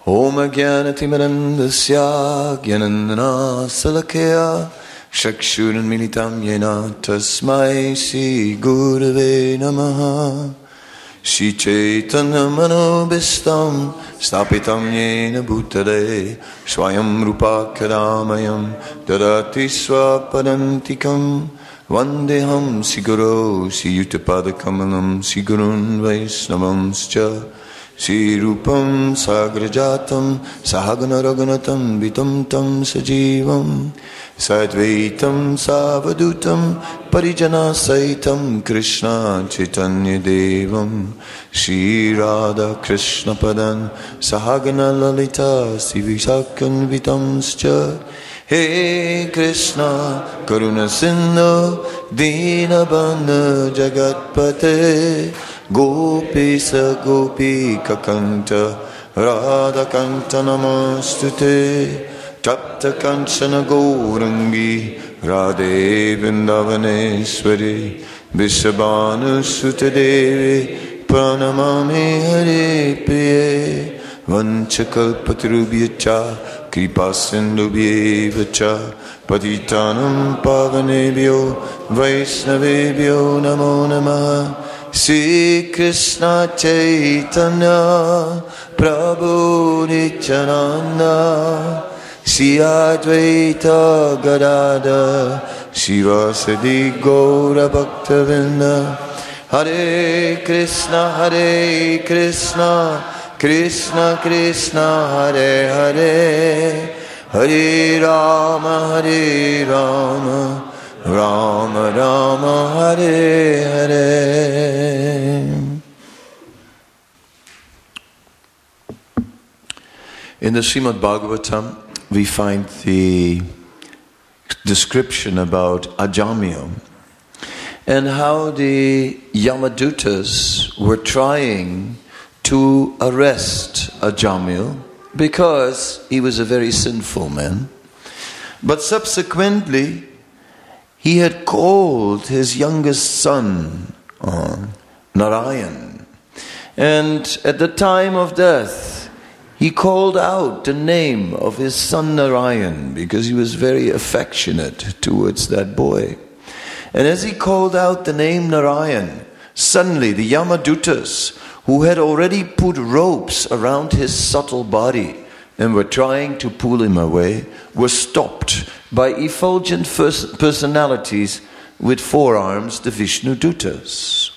Om Jnanatimirandasya Jnanandana Salakaya Chakshurunmilitam Yena Tasmai Sri Gurave Namaha Shri Chaitanya Manobhistam Stapitam Yena Bhutale Swayam Rupa Kadamayam Dadati Swapadantikam Vandeham Siguro Siyutapadakamalam Sigurun Vaisnavamscha Sri Rupam Sagrajatam Sahagana Raghunatam Vitam Tam Sajivam Sadvaitam Savadutam Parijana Saitam Krishna Chaitanya Devam Shri Radha Krishna Padan Sahagana Lalita Sivisakan Vitamscha He Krishna Karuna Sindhu Dinabandha Jagatpate Gopisa Gopika Kanta Radha Kanta Namastute Tapta Kanchana Gourangi Radhe Vrindavaneshwari Vishabhanu Sutta Devi Pranamami Hare Priye Vanchakalpatarubhyacha Kripasindubhyevacha Patitanam Pavanebhyo Vaisnavebhyo Namo Namaha Sri Krishna Chaitanya Prabhu Nityananda Sri Advaita Gadadhar Srivasadi Gaura Bhaktavinda Hare Krishna Krishna Krishna Hare Hare Hare Rama Rama Rama Hare Hare. In the Srimad Bhagavatam, we find the description about Ajamya and how the Yamadutas were trying to arrest Ajamya because he was a very sinful man. But subsequently, he had called his youngest son, Narayan. And at the time of death, he called out the name of his son Narayan because he was very affectionate towards that boy. And as he called out the name Narayan, suddenly the Yamadutas, who had already put ropes around his subtle body and were trying to pull him away, were stopped by effulgent personalities with four arms, the Vishnu Dutas.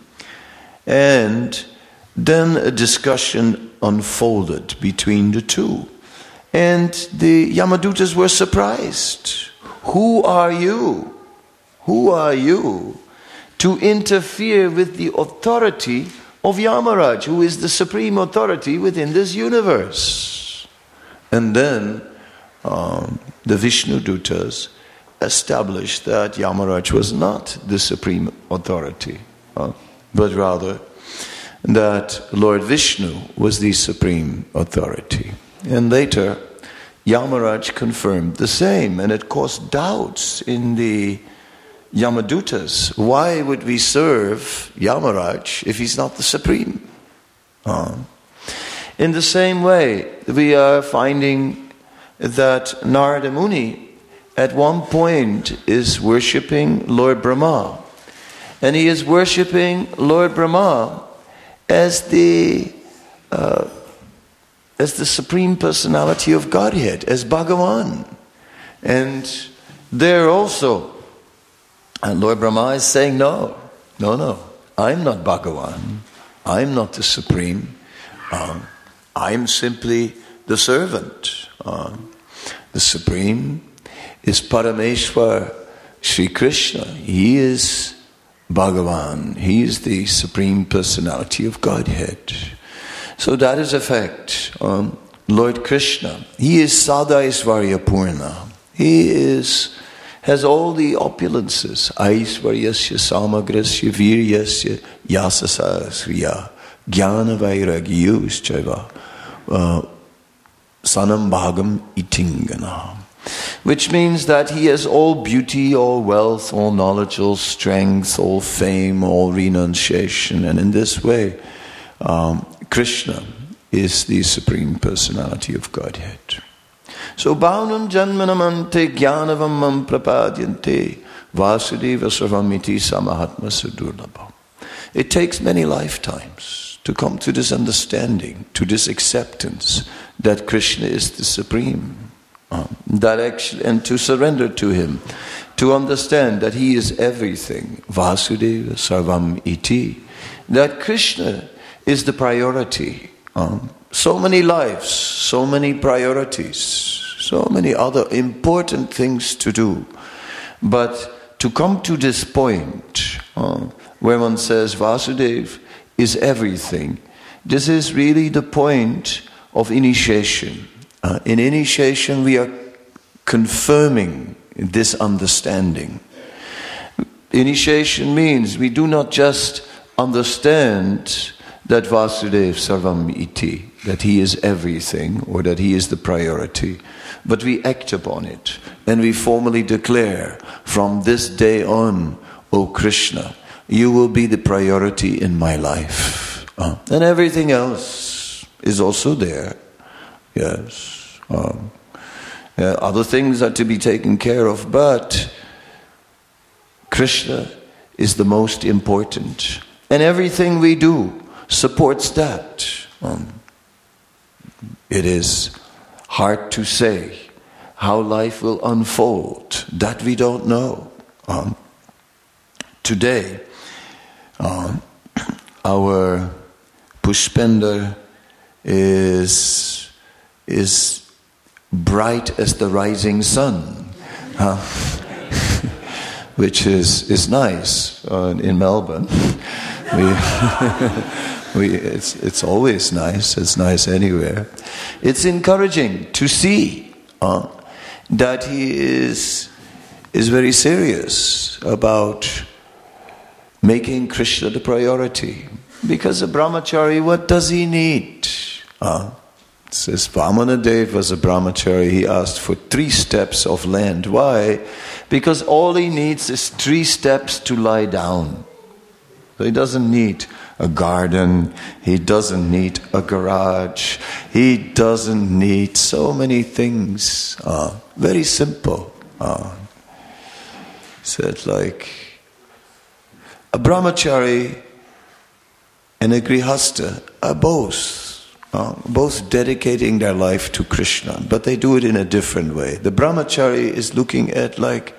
And then a discussion unfolded between the two. And the Yamadutas were surprised. Who are you? Who are you to interfere with the authority of Yamaraj, who is the supreme authority within this universe? And then the Vishnu Dutas established that Yamaraj was not the supreme authority, but rather that Lord Vishnu was the supreme authority. And later, Yamaraj confirmed the same, and it caused doubts in the Yamadutas. Why would we serve Yamaraj if he's not the supreme? In the same way, we are finding that Narada Muni at one point is worshipping Lord Brahma. And he is worshipping Lord Brahma as the Supreme Personality of Godhead, as Bhagavan. And there also, and Lord Brahma is saying, no, I'm not Bhagavan. I'm not the Supreme. I'm simply the servant. The Supreme is Parameshwar, Sri Krishna. He is Bhagavan. He is the Supreme Personality of Godhead. So that is a fact. Lord Krishna, he is Sadaisvarya Purna. He has all the opulences. Aisvaryasya samagrasya viryasya yasasasriya jnana vairagyuschaiva sanam bhagam itingana. Which means that he has all beauty, all wealth, all knowledge, all strength, all fame, all renunciation. And in this way, Krishna is the Supreme Personality of Godhead. So Bhavanam Janmanamante Jnanavamam Prapadyante Vasudeva Sarvamiti Samahatma Sudurlabha. It takes many lifetimes to come to this understanding, to this acceptance that Krishna is the Supreme. And to surrender to Him, to understand that He is everything, Vasudeva Sarvam Iti, that Krishna is the priority. So many lives, so many priorities, so many other important things to do. But to come to this point where one says Vasudeva is everything, this is really the point of initiation. In initiation, we are confirming this understanding. Initiation means we do not just understand that Vasudeva Sarvam Iti, that He is everything, or that He is the priority, but we act upon it, and we formally declare, from this day on, O Krishna, You will be the priority in my life. And everything else is also there. Yes. Other things are to be taken care of, but Krishna is the most important. And everything we do supports that. It is hard to say how life will unfold. That we don't know. Today, our Pushpender is bright as the rising sun, which is nice in Melbourne. It's always nice. It's nice anywhere. It's encouraging to see that he is very serious about making Krishna the priority. Because a brahmachari, what does he need? It says Vamanadev was a brahmachari. He asked for 3 steps of land. Why? Because all he needs is 3 steps to lie down. So he doesn't need a garden. He doesn't need a garage. He doesn't need so many things. Very simple. Said like a brahmachari and a grihastha are both dedicating their life to Krishna, but they do it in a different way. The brahmachari is looking at like,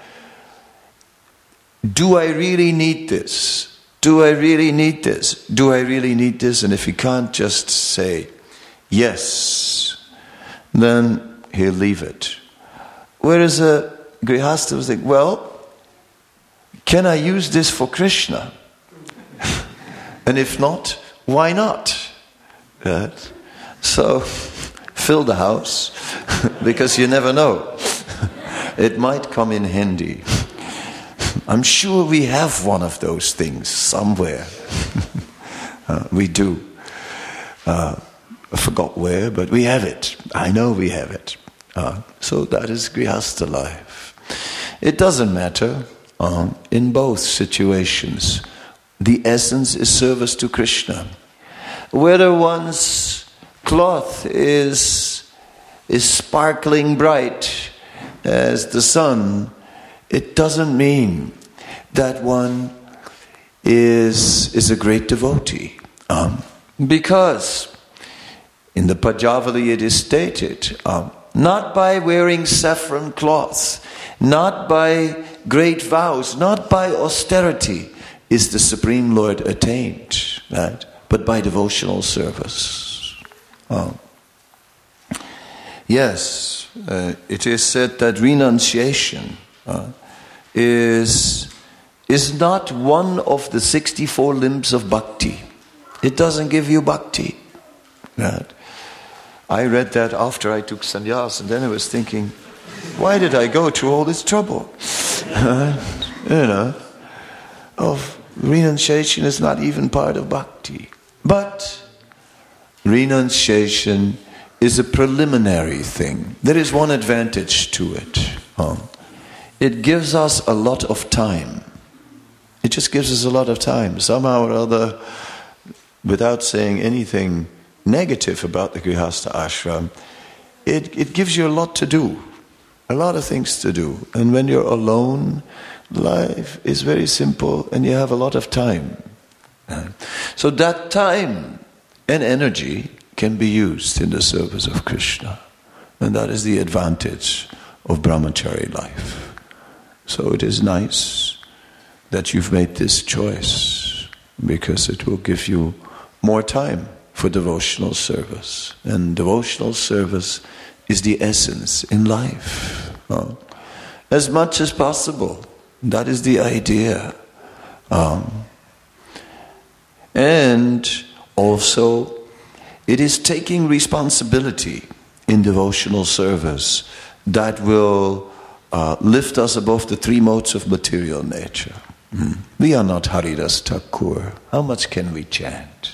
do I really need this? Do I really need this? Do I really need this? And if he can't just say yes, then he'll leave it. Whereas a grihastha was like, well, can I use this for Krishna? And if not, why not? Right? So, fill the house, because you never know. It might come in handy. I'm sure we have one of those things somewhere. We do. I forgot where, but we have it. I know we have it. So that is Grihastha life. It doesn't matter. In both situations, the essence is service to Krishna. Whether one's cloth is sparkling bright as the sun, it doesn't mean that one is a great devotee. Because in the Pajavali it is stated, not by wearing saffron cloths, not by great vows, not by austerity is the Supreme Lord attained, right? But by devotional service. Yes, it is said that renunciation is not one of the 64 limbs of bhakti. It doesn't give you bhakti. Right? I read that after I took sannyas, and then I was thinking, why did I go through all this trouble? Of renunciation is not even part of bhakti. But renunciation is a preliminary thing. There is one advantage to it. It gives us a lot of time. It just gives us a lot of time. Somehow or other, without saying anything negative about the Grihastha ashram, it gives you a lot to do, a lot of things to do. And when you're alone, life is very simple and you have a lot of time. So that time and energy can be used in the service of Krishna. And that is the advantage of brahmachari life. So it is nice that you've made this choice, because it will give you more time for devotional service. And devotional service is the essence in life. As much as possible. That is the idea. And also, it is taking responsibility in devotional service that will lift us above the three modes of material nature. We are not Haridas Thakur. How much can we chant?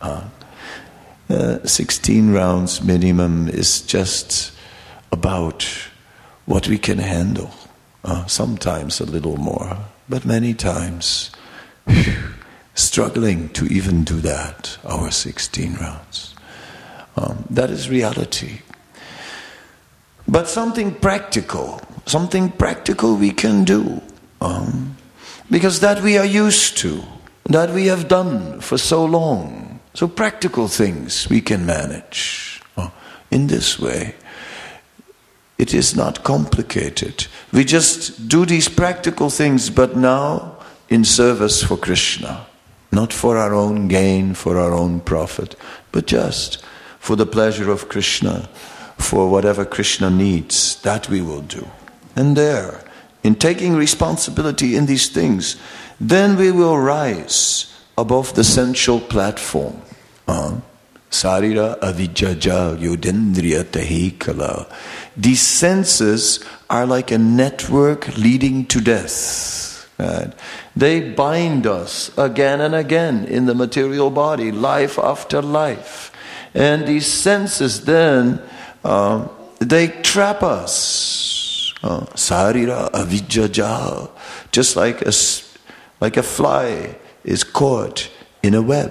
16 rounds minimum is just about what we can handle. Sometimes a little more, but many times struggling to even do that, our 16 rounds. That is reality. But something practical we can do. Because that we are used to, that we have done for so long. So practical things we can manage. In this way, it is not complicated. We just do these practical things, but now in service for Krishna. Not for our own gain, for our own profit, but just for the pleasure of Krishna, for whatever Krishna needs, that we will do. And there, in taking responsibility in these things, then we will rise above the sensual platform. Sarira avijjaja yudendriya tahikala. These senses are like a network leading to death. Right? They bind us again and again in the material body, life after life. And these senses then, they trap us. Sarira avijjaja. Just like a fly is caught in a web.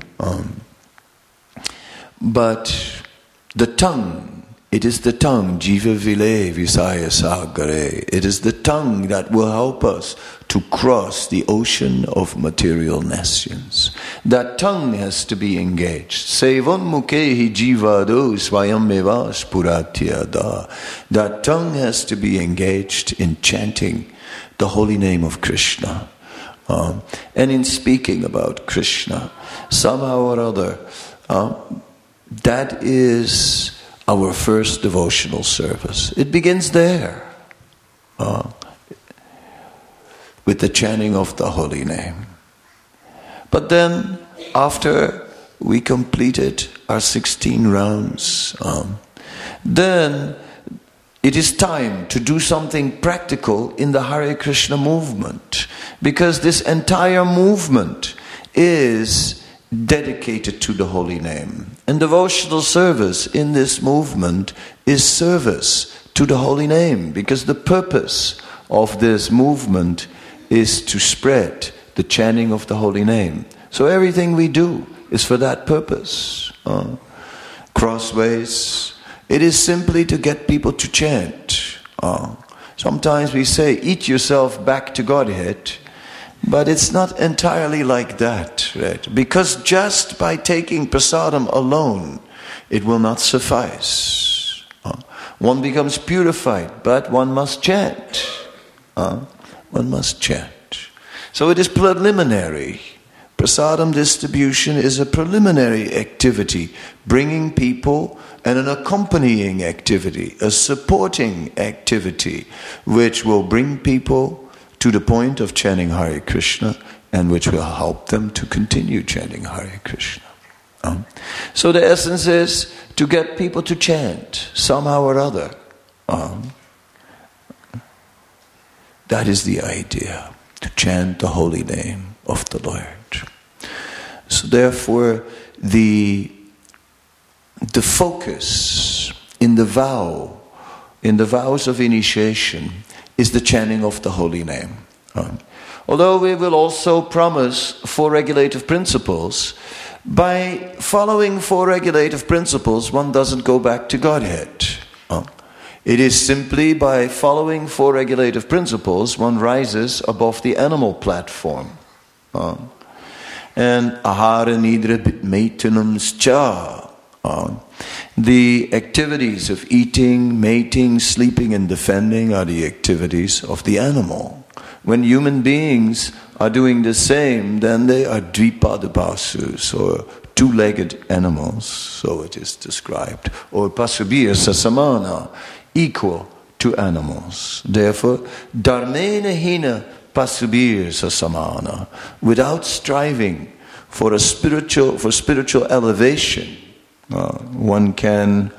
But the tongue, it is the tongue, jiva vile visaya sagare. It is the tongue that will help us to cross the ocean of material nescience. That tongue has to be engaged. Sevan mukehi jivado swayameva spuratyada. That tongue has to be engaged in chanting the holy name of Krishna. And in speaking about Krishna, somehow or other, that is our first devotional service. It begins there, with the chanting of the holy name. But then, after we completed our 16 rounds, then it is time to do something practical in the Hare Krishna movement. Because this entire movement is dedicated to the holy name. And devotional service in this movement is service to the holy name. Because the purpose of this movement is to spread the chanting of the holy name. So everything we do is for that purpose. Crossways, it is simply to get people to chant. Sometimes we say, eat yourself back to Godhead, but it's not entirely like that, right? Because just by taking prasadam alone, it will not suffice. One becomes purified, but one must chant. One must chant. So it is preliminary. Prasadam distribution is a preliminary activity, bringing people, and an accompanying activity, a supporting activity, which will bring people to the point of chanting Hare Krishna, and which will help them to continue chanting Hare Krishna. So the essence is to get people to chant somehow or other. That is the idea, to chant the holy name of the Lord. So therefore, the focus in the vows of initiation, is the chanting of the holy name. Although we will also promise 4 regulative principles, By following 4 regulative principles, one doesn't go back to Godhead. It is simply by following 4 regulative principles, one rises above the animal platform. And ahara nidra bitmaitanams cha. The activities of eating, mating, sleeping and defending are the activities of the animal. When human beings are doing the same, then they are dvipadapasus, or 2-legged animals, so it is described, or pasubir sasamana, equal to animals. Therefore, dharmena hina pasubir sasamana, without striving for spiritual elevation, one cannot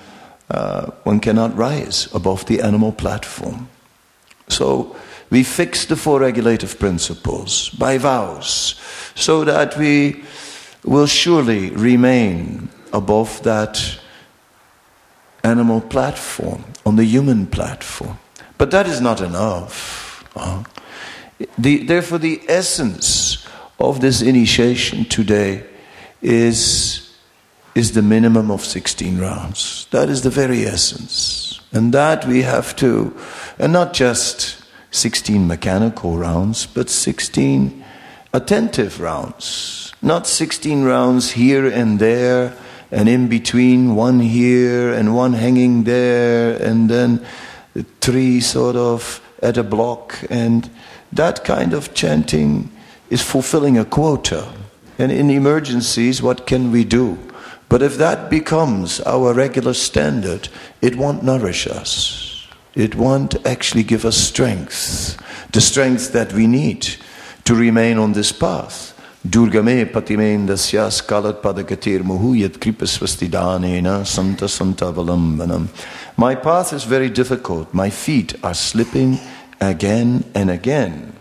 rise above the animal platform. So we fix the 4 regulative principles by vows, so that we will surely remain above that animal platform, on the human platform. But that is not enough. Therefore, the essence of this initiation today is the minimum of 16 rounds. That is the very essence. And that we have to, and not just 16 mechanical rounds, but 16 attentive rounds. Not 16 rounds here and there, and in between, one here and one hanging there, and then 3 sort of at a block. And that kind of chanting is fulfilling a quota. And in emergencies, what can we do? But if that becomes our regular standard, it won't nourish us. It won't actually give us strength. The strength that we need to remain on this path. Durgame patimen dasyas kalat padakatir muhu yat kripasvastidanena santa santa valambanam. My path is very difficult. My feet are slipping again and again.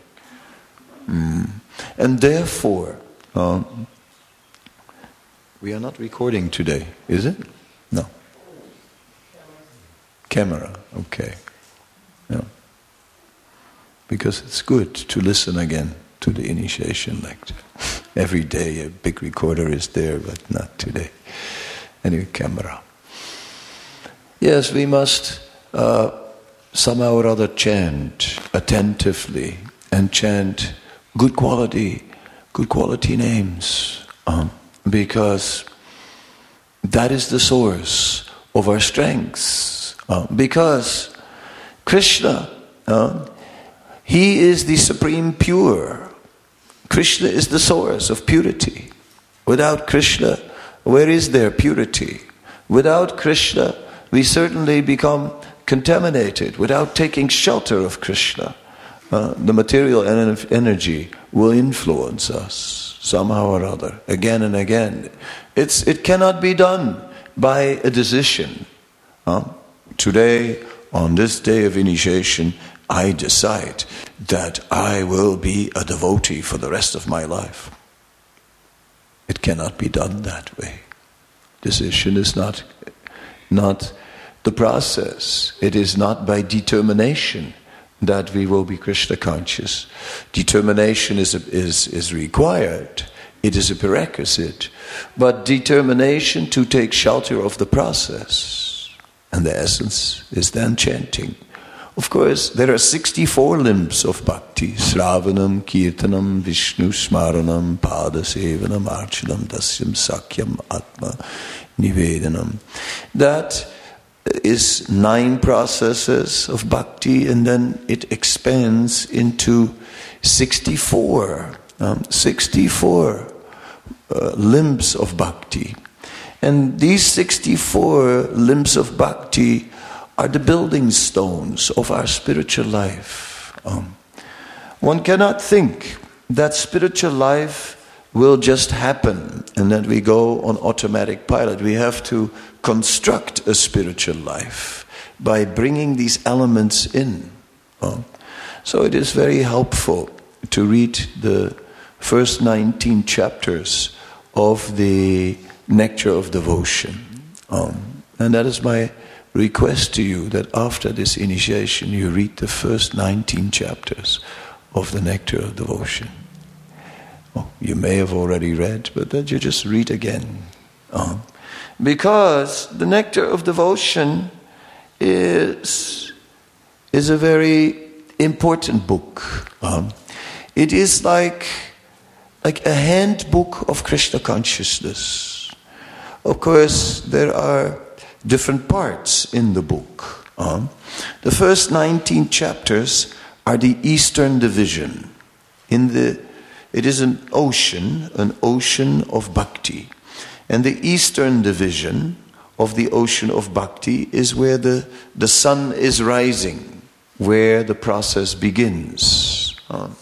And therefore, we are not recording today, is it? No. Camera, okay. No. Because it's good to listen again to the initiation lecture. Every day a big recorder is there, but not today. Anyway, camera. Yes, we must somehow or other chant attentively and chant good quality names. Because that is the source of our strengths. Because Krishna, He is the supreme pure. Krishna is the source of purity. Without Krishna, where is there purity? Without Krishna, we certainly become contaminated. Without taking shelter of Krishna, the material energy will influence us somehow or other, again and again. It cannot be done by a decision. Today, on this day of initiation, I decide that I will be a devotee for the rest of my life. It cannot be done that way. Decision is not the process. It is not by determination that we will be Krishna conscious. Determination is required. It is a prerequisite. But determination to take shelter of the process. And the essence is then chanting. Of course, there are 64 limbs of bhakti. Sravanam, Kirtanam, Vishnu, Smaranam, Padasevanam, Archanam, Dasyam, Sakyam, Atma, Nivedanam. That is 9 processes of bhakti, and then it expands into 64 limbs of bhakti. And these 64 limbs of bhakti are the building stones of our spiritual life. One cannot think that spiritual life will just happen and that we go on automatic pilot. We have to construct a spiritual life by bringing these elements in. So it is very helpful to read the first 19 chapters of the Nectar of Devotion. And that is my request to you, that after this initiation you read the first 19 chapters of the Nectar of Devotion. Oh, you may have already read, but then you just read again. Because the nectar of devotion is a very important book. It is like a handbook of Krishna consciousness. Of course, there are different parts in the book. The first 19 chapters are the Eastern division. It is an ocean of bhakti. And the Eastern division of the ocean of bhakti is where the sun is rising, where the process begins.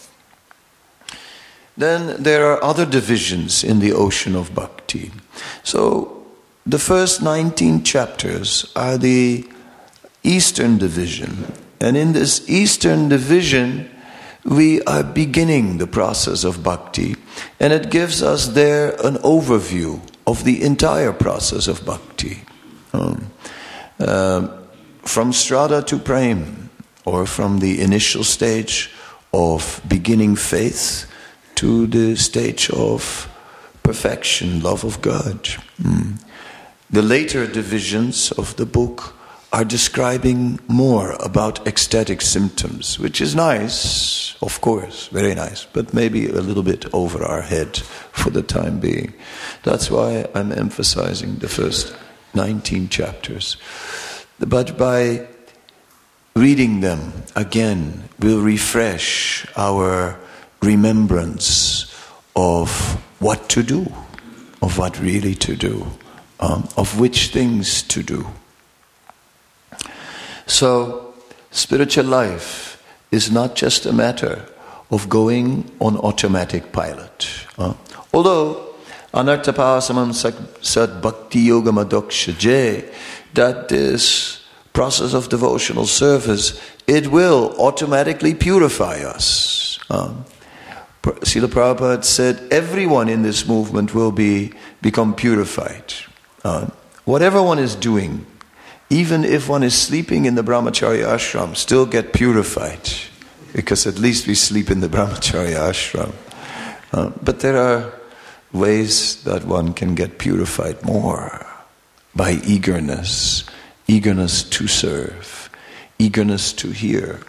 Then there are other divisions in the ocean of bhakti. So the first 19 chapters are the Eastern division. And in this Eastern division, we are beginning the process of bhakti. And it gives us there an overview of the entire process of bhakti. From Shraddha to Prem, or from the initial stage of beginning faith to the stage of perfection, love of God. The later divisions of the book are describing more about ecstatic symptoms, which is nice, of course, very nice, but maybe a little bit over our head for the time being. That's why I'm emphasizing the first 19 chapters. But by reading them again, we'll refresh our remembrance of what to do, of what really to do, of which things to do. So, spiritual life is not just a matter of going on automatic pilot. Although, anarthapasamam sad bhakti yoga madokshaje, that this process of devotional service, it will automatically purify us. Srila Prabhupada said, everyone in this movement will become purified. Whatever one is doing, even if one is sleeping in the brahmacharya ashram, still get purified. Because at least we sleep in the brahmacharya ashram. But there are ways that one can get purified more. By eagerness to serve, eagerness to hear.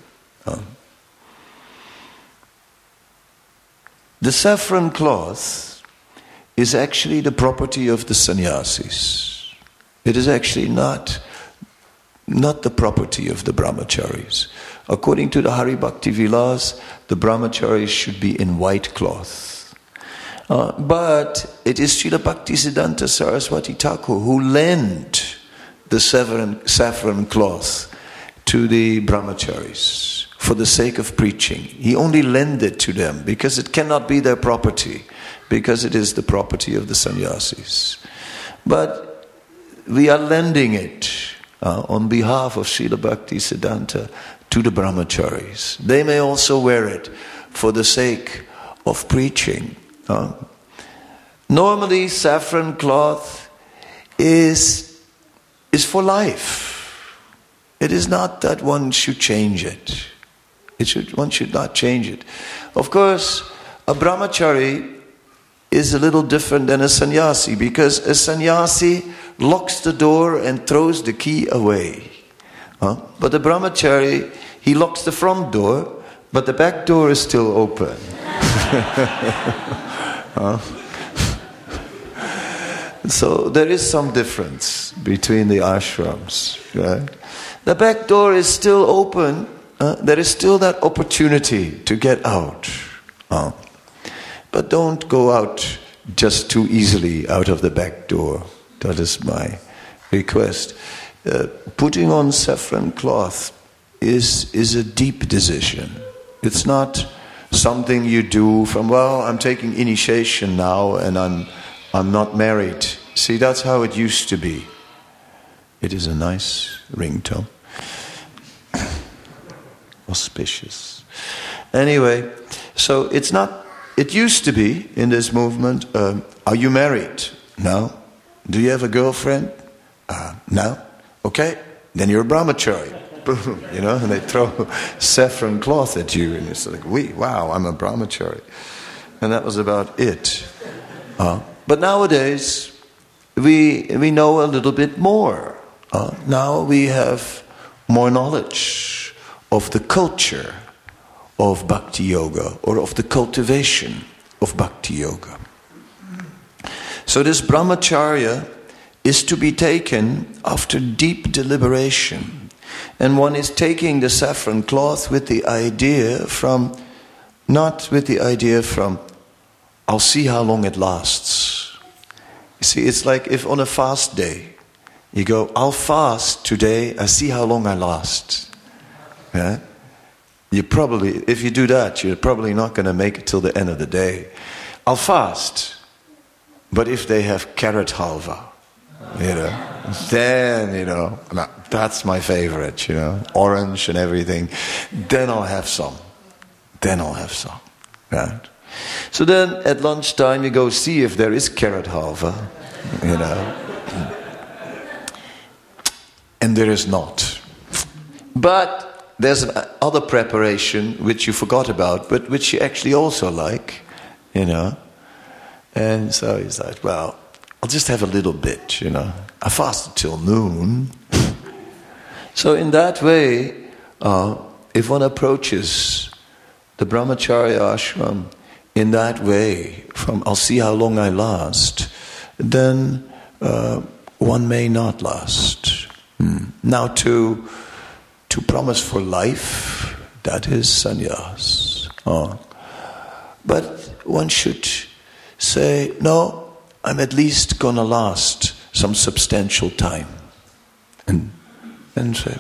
The saffron cloth is actually the property of the sannyasis. It is actually not the property of the brahmacharis. According to the Hari Bhakti Vilas, the brahmacharis should be in white cloth. But it is Srila Bhaktisiddhanta Saraswati Thakur who lent the saffron cloth to the brahmacharis for the sake of preaching. He only lent it to them because it cannot be their property, because it is the property of the sannyasis. But we are lending it on behalf of Srila Bhaktisiddhanta to the brahmacharis. They may also wear it for the sake of preaching. Normally, saffron cloth is for life. It is not that one should change it. One should not change it. Of course, a brahmachari is a little different than a sannyasi, because a sannyasi locks the door and throws the key away. But the brahmachari, he locks the front door, but the back door is still open. So there is some difference between the ashrams, right? The back door is still open. There is still that opportunity to get out. But don't go out just too easily out of the back door. That is my request. Putting on saffron cloth is a deep decision. It's not something you do from, well, I'm taking initiation now and I'm not married. See, that's how it used to be. It is a nice ringtone. Auspicious. Anyway, so it's not, it used to be in this movement, are you married? No. Do you have a girlfriend? No. Okay, then you're a brahmachari. Boom, and they throw saffron cloth at you, and it's like, wow, I'm a brahmachari. And that was about it. But nowadays, we know a little bit more. Now we have more knowledge of the culture of Bhakti Yoga, or of the cultivation of Bhakti Yoga. So this brahmacharya is to be taken after deep deliberation. And one is taking the saffron cloth with the idea from, not with the idea from, I'll see how long it lasts. You see, it's like if on a fast day, you go, I'll fast today, I see how long I last. Yeah? You probably, if you do that, you're probably not going to make it till the end of the day. I'll fast. But if they have carrot halva, then, that's my favorite, orange and everything. Then I'll have some. Right? So then at lunchtime you go see if there is carrot halva, And there is not. But there's another preparation which you forgot about, but which you actually also like, And so he's like, well, I'll just have a little bit, I fasted till noon. So in that way, if one approaches the brahmacharya ashram in that way, from I'll see how long I last, then one may not last. Now to promise for life, that is sannyas. But one should say, no, I'm at least going to last some substantial time. And say,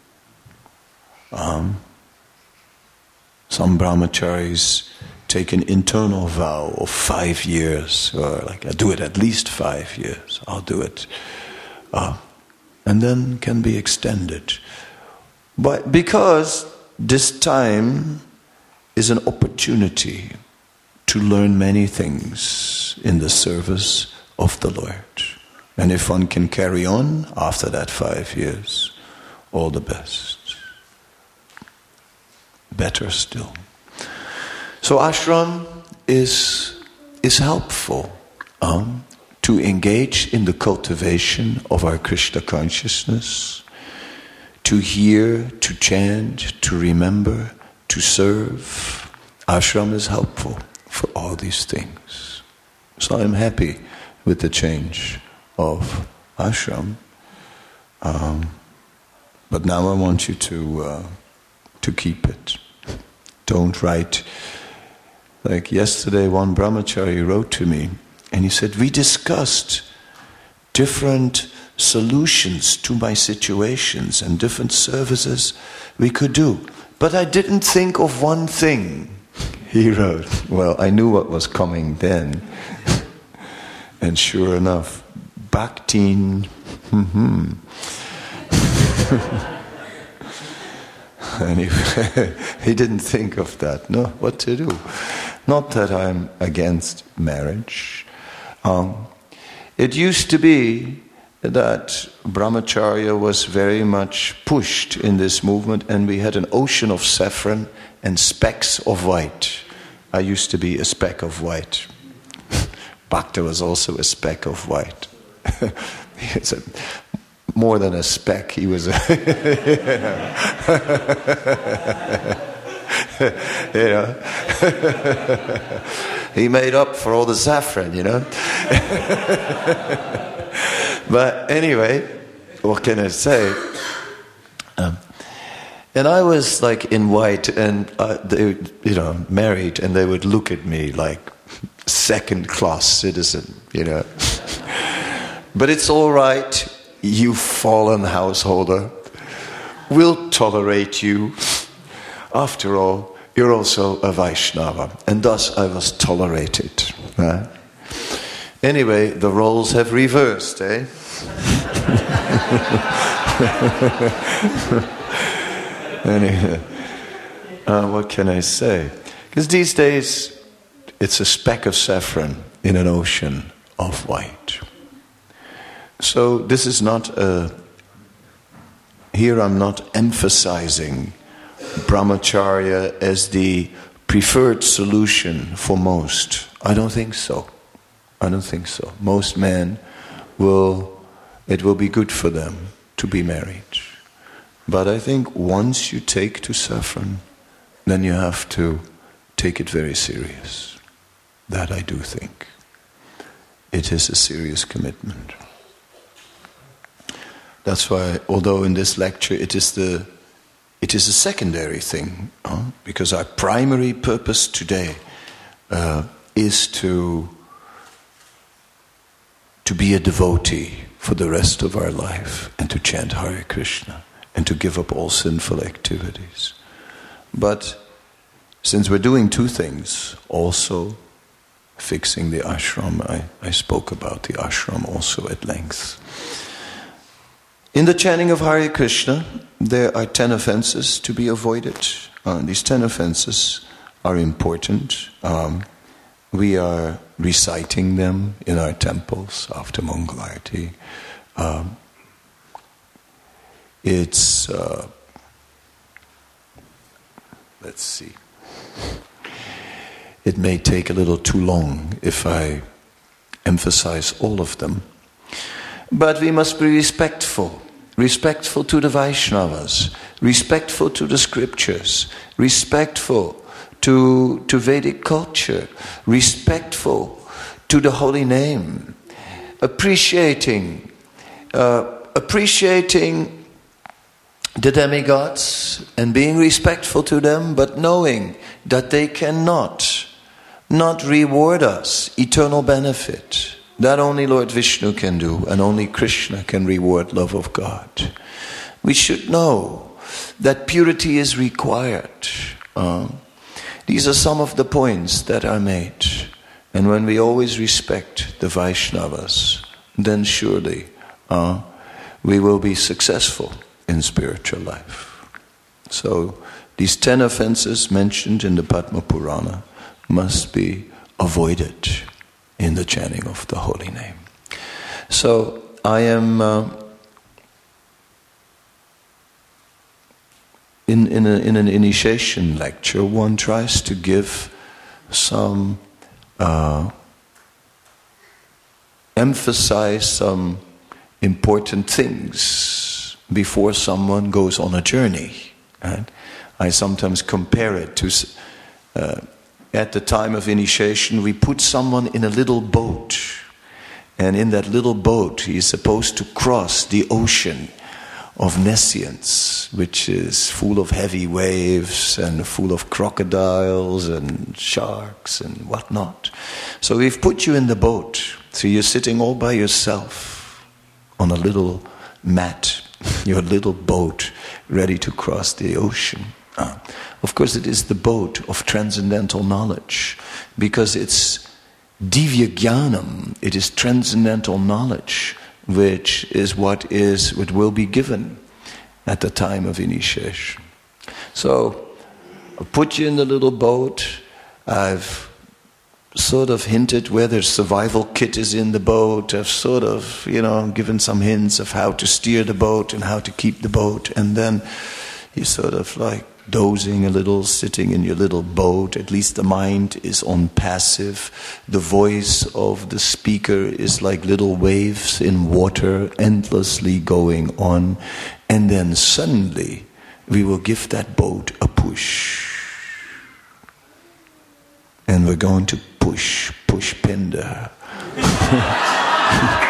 some brahmacharis take an internal vow of 5 years, or like, I do it at least 5 years, I'll do it. And then can be extended. But because this time is an opportunity to learn many things in the service of the Lord. And if one can carry on after that 5 years, all the best. Better still. So ashram is helpful to engage in the cultivation of our Krishna consciousness, to hear, to chant, to remember, to serve. Ashram is helpful for all these things. So I'm happy with the change of ashram. But now I want you to keep it. Don't write. Like yesterday, one brahmachari wrote to me, and he said, we discussed different solutions to my situations and different services we could do. But I didn't think of one thing, he wrote. Well, I knew what was coming then. And sure enough, Bhaktin. And he didn't think of that. No, what to do? Not that I'm against marriage. It used to be that brahmacharya was very much pushed in this movement, and we had an ocean of saffron and specks of white. I used to be a speck of white. Bhakta was also a speck of white. He said, more than a speck, he was he made up for all the saffron, But anyway, what can I say? And I was like in white, and they, married, and they would look at me like second-class citizen, But it's all right, you fallen householder. We'll tolerate you. After all, you're also a Vaishnava, and thus I was tolerated. Right? Anyway, the roles have reversed, eh? Anyway, what can I say? Because these days, it's a speck of saffron in an ocean of white. So this is not here I'm not emphasizing brahmacharya as the preferred solution for most? I don't think so. I don't think so. Most men it will be good for them to be married. But I think once you take to saffron, then you have to take it very serious. That I do think. It is a serious commitment. That's why, although in this lecture it is a secondary thing, because our primary purpose today is to be a devotee for the rest of our life and to chant Hare Krishna and to give up all sinful activities. But since we're doing two things, also fixing the ashram, I spoke about the ashram also at length. In the chanting of Hare Krishna, there are 10 offenses to be avoided. These 10 offenses are important. We are reciting them in our temples after Mangalarti. Let's see. It may take a little too long if I emphasize all of them. But we must be respectful to the Vaishnavas, respectful to the scriptures, respectful to Vedic culture, respectful to the holy name, appreciating the demigods and being respectful to them, but knowing that they cannot not reward us eternal benefit. That only Lord Vishnu can do, and only Krishna can reward love of God. We should know that purity is required. These are some of the points that are made. And when we always respect the Vaishnavas, then surely we will be successful in spiritual life. So these 10 offenses mentioned in the Padma Purana must be avoided in the chanting of the holy name. So I am in an initiation lecture, one tries to give some emphasize some important things before someone goes on a journey. Right? I sometimes compare it to at the time of initiation, we put someone in a little boat. And in that little boat, he is supposed to cross the ocean of nescience, which is full of heavy waves and full of crocodiles and sharks and whatnot. So we've put you in the boat. So you're sitting all by yourself on a little mat, your little boat, ready to cross the ocean. Of course, it is the boat of transcendental knowledge, because it's divya jnanam, it is transcendental knowledge, which will be given at the time of initiation. So, I'll put you in the little boat. I've sort of hinted where the survival kit is in the boat. I've sort of, given some hints of how to steer the boat and how to keep the boat. And then you sort of like dozing a little, sitting in your little boat. At least the mind is on passive. The voice of the speaker is like little waves in water, endlessly going on. And then suddenly we will give that boat a push. And we're going to push Pinder.